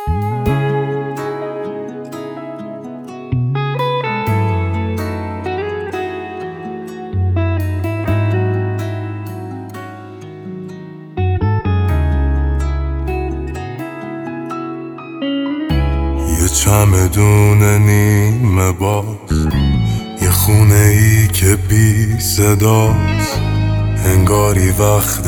یه چمدون نیمه باز، یه خونه ای که بی صداست، انگاری وقت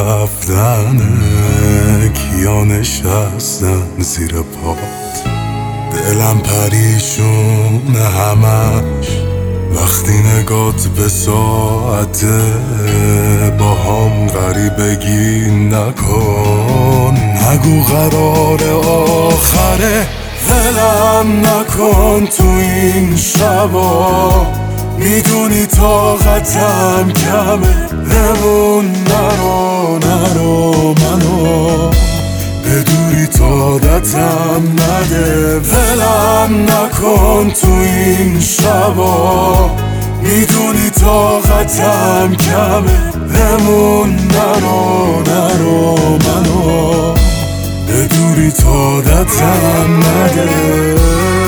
رفتنه، کیا نشستن زیر پات. دلم پریشونه همش وقتی نگات به ساعته، با هم غریبگی نکن، نگو قرار آخره، ولم نکن تو این شبا، میدونی طاقتم کمه، بمون نرو منو به دوری طاقتم نده، ولم نکن تو این شبا، میدونی طاقتم کمه، بمون نرو منو به دوری طاقتم نده.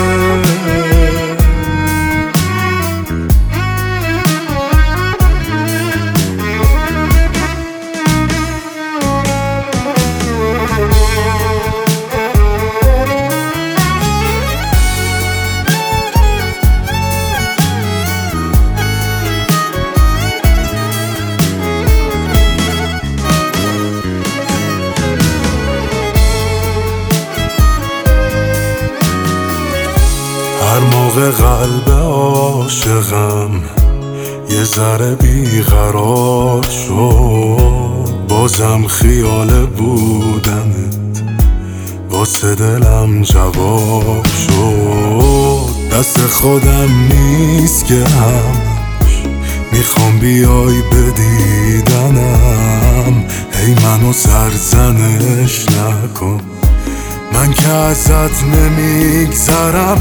هر موقع قلب عاشقم یه ذره بیقرار شد، بازم خیال بودنت واسه دلم جواب شد. دست خودم نیست که همش میخوام بیای به دیدنم، هی منو سرزنش نکن، من که ازت نمیگذرم،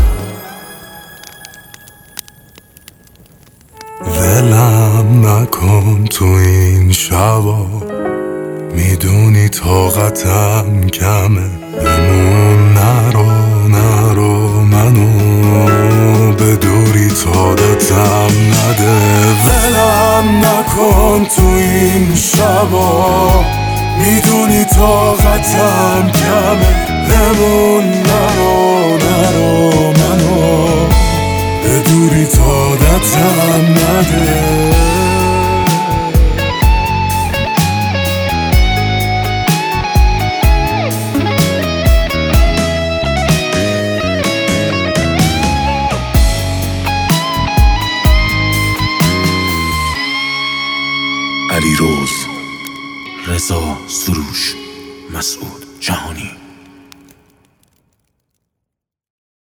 ولم نکن تو این شبا، میدونی طاقتم کمه، بمون نرو منو به دوری طاقتم نده، ولم نکن تو این شبا، میدونی طاقتم کمه، بمون نرو منو به دوری طاقتم نده. علیرضا، رضا سروش، مسعود جهانی.